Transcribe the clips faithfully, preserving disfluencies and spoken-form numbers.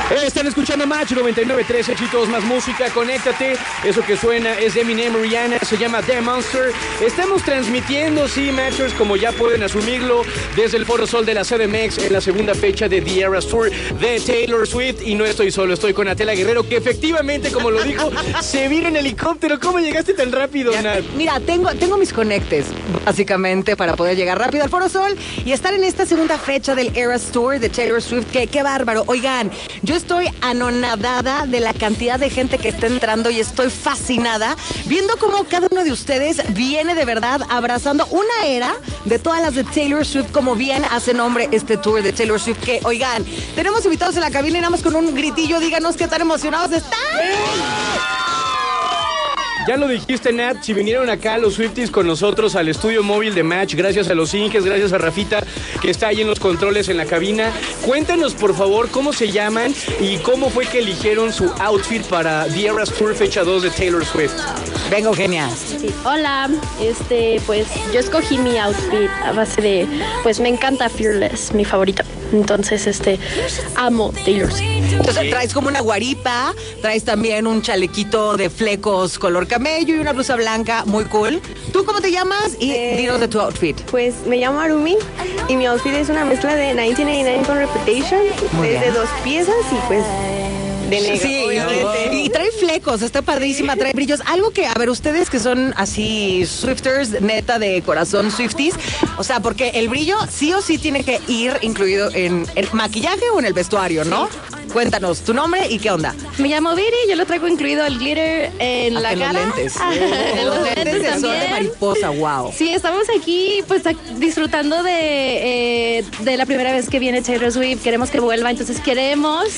Están escuchando Match noventa y nueve punto tres, éxitos más música, conéctate. Eso que suena es de Eminem, Rihanna, se llama The Monster. Estamos transmitiendo, sí, Matchers, como ya pueden asumirlo, desde el Foro Sol de la C D M X en la segunda fecha de The Eras Tour de Taylor Swift. Y no estoy solo, estoy con Atela Guerrero, que efectivamente, como lo dijo, se vino en helicóptero. ¿Cómo llegaste tan rápido, Ya, Nat? Mira, tengo, tengo mis conectes, básicamente, para poder llegar rápido al Foro Sol y estar en esta segunda fecha del Eras Tour de Taylor Swift. Que, qué bárbaro. Oigan, yo estoy anonadada de la cantidad de gente que está entrando y estoy fascinada viendo cómo cada uno de ustedes viene de verdad abrazando una era de todas las de Taylor Swift, como bien hace nombre este tour de Taylor Swift. Que, oigan, tenemos invitados en la cabina y nada más con un gritillo, díganos qué tan emocionados están. Ya lo dijiste, Nat, si vinieron acá los Swifties con nosotros al estudio móvil de Match, gracias a los Inges, gracias a Rafita, que está ahí en los controles en la cabina. Cuéntanos, por favor, cómo se llaman y cómo fue que eligieron su outfit para The Eras Tour fecha dos de Taylor Swift. Venga, Eugenia. Sí, hola, este, pues yo escogí mi outfit a base de, pues me encanta Fearless, mi favorito. Entonces, este, amo Taylor Swift. Entonces traes como una guaripa, traes también un chalequito de flecos color camello y una blusa blanca muy cool. ¿Tú cómo te llamas? Y Eh, dinos de tu outfit. Pues me llamo Arumi y mi outfit es una mezcla de mil novecientos ochenta y nueve con Reputation. Muy Es bien. de dos piezas y pues de negro, Sí, obviamente. y trae flecos, está padrísima, trae brillos. Algo que, a ver, ustedes que son así Swifters, neta de corazón Swifties, o sea, porque el brillo sí o sí tiene que ir incluido en el maquillaje o en el vestuario, ¿no? Cuéntanos tu nombre y qué onda. Me llamo Viri, yo lo traigo incluido el glitter en la Hasta en los cara. lentes. En los Los lentes lentes de sol de también. mariposa, wow. Sí, estamos aquí pues ac- disfrutando de, eh, de la primera vez que viene Taylor Swift. Queremos que vuelva, entonces queremos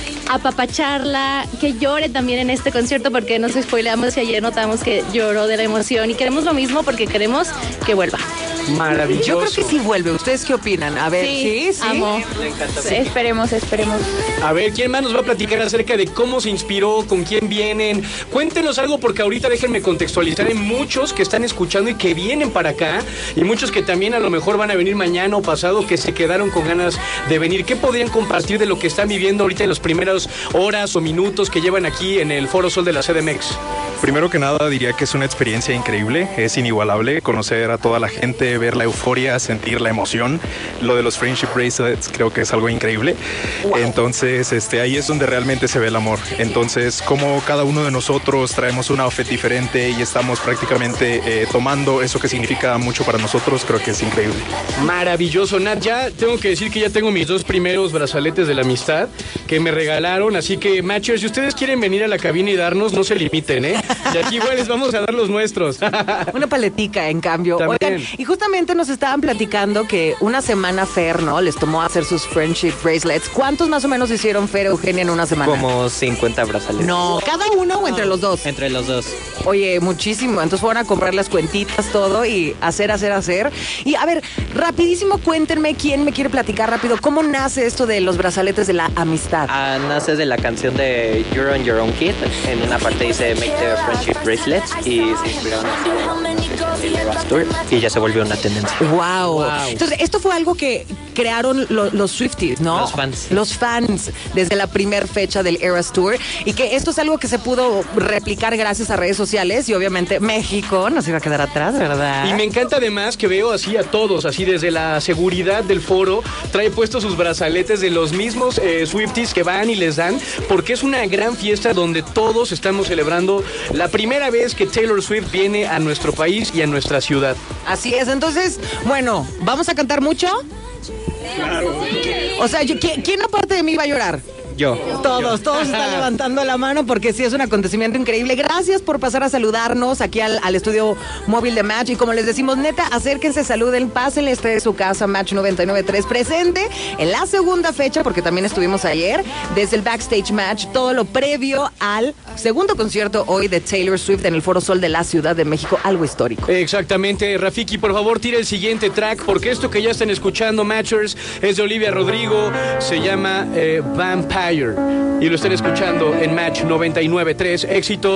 apapacharla, que llore también en este concierto, porque nos spoileamos y ayer notamos que lloró de la emoción y queremos lo mismo porque queremos que vuelva. Maravilloso. Yo creo que sí vuelve. ¿Ustedes qué opinan? A ver, sí, sí. amo. Esperemos, esperemos. A ver, ¿quién más nos va a platicar acerca de cómo se inspiró, con quién vienen? Cuéntenos algo, porque ahorita déjenme contextualizar. Hay muchos que están escuchando y que vienen para acá, y muchos que también a lo mejor van a venir mañana o pasado, que se quedaron con ganas de venir. ¿Qué podrían compartir de lo que están viviendo ahorita en las primeras horas o minutos que llevan aquí en el Foro Sol de la C D M X? Primero que nada diría que es una experiencia increíble, es inigualable conocer a toda la gente, ver la euforia, sentir la emoción. Lo de los friendship bracelets creo que es algo increíble. Wow. Entonces este, ahí es donde realmente se ve el amor. Entonces como cada uno de nosotros traemos un outfit diferente y estamos prácticamente eh, tomando eso que significa mucho para nosotros, creo que es increíble. Maravilloso, Nat. Ya tengo que decir que ya tengo mis dos primeros brazaletes de la amistad que me regalaron, así que, Matchers, si ustedes quieren venir a la cabina y darnos, no se limiten, ¿eh? Y aquí igual les vamos a dar los nuestros. Una paletica, en cambio. También. Oigan, y justamente nos estaban platicando que una semana Fer, ¿no? Les tomó hacer sus friendship bracelets. ¿Cuántos más o menos hicieron Fer, Eugenia, en una semana? Como cincuenta brazaletes. No, ¿cada uno o entre los dos? Entre los dos. Oye, muchísimo. Entonces fueron a comprar las cuentitas, todo, y hacer, hacer, hacer. Y a ver, rapidísimo, cuéntenme quién me quiere platicar rápido. ¿Cómo nace esto de los brazaletes de la amistad? Ah, nace de la canción de You're on Your Own Kid. En una parte dice Make the Friendship Bracelets y se inspiraron en el Eras Tour y ya se volvió una tendencia. Wow. Wow. Entonces, esto fue algo que crearon lo- los Swifties, ¿no? Los fans. Los fans desde la primer fecha del Eras Tour, y que esto es algo que se pudo replicar gracias a redes sociales y obviamente México no se iba a quedar atrás, ¿verdad? Y me encanta además que veo así a todos, así desde la seguridad del foro, trae puestos sus brazaletes de los mismos eh, Swifties que van y les dan, porque es una gran fiesta donde todos estamos celebrando la primera vez que Taylor Swift viene a nuestro país y a nuestra ciudad. Así es. Entonces, bueno, ¿vamos a cantar mucho? Claro. O sea, yo, ¿quién, ¿quién aparte de mí va a llorar? Yo. Todos, todos están levantando la mano porque sí es un acontecimiento increíble. Gracias por pasar a saludarnos aquí al, al estudio móvil de Match. Y como les decimos, neta, acérquense, saluden, pásenle, este de su casa, Match noventa y nueve punto tres, presente en la segunda fecha, porque también estuvimos ayer, desde el Backstage Match, todo lo previo al segundo concierto hoy de Taylor Swift en el Foro Sol de la Ciudad de México, algo histórico. Exactamente, Rafiki, por favor, tira el siguiente track, porque esto que ya están escuchando, Matchers, es de Olivia Rodrigo, se llama eh, Vampire, y lo están escuchando en Match noventa y nueve punto tres, éxito.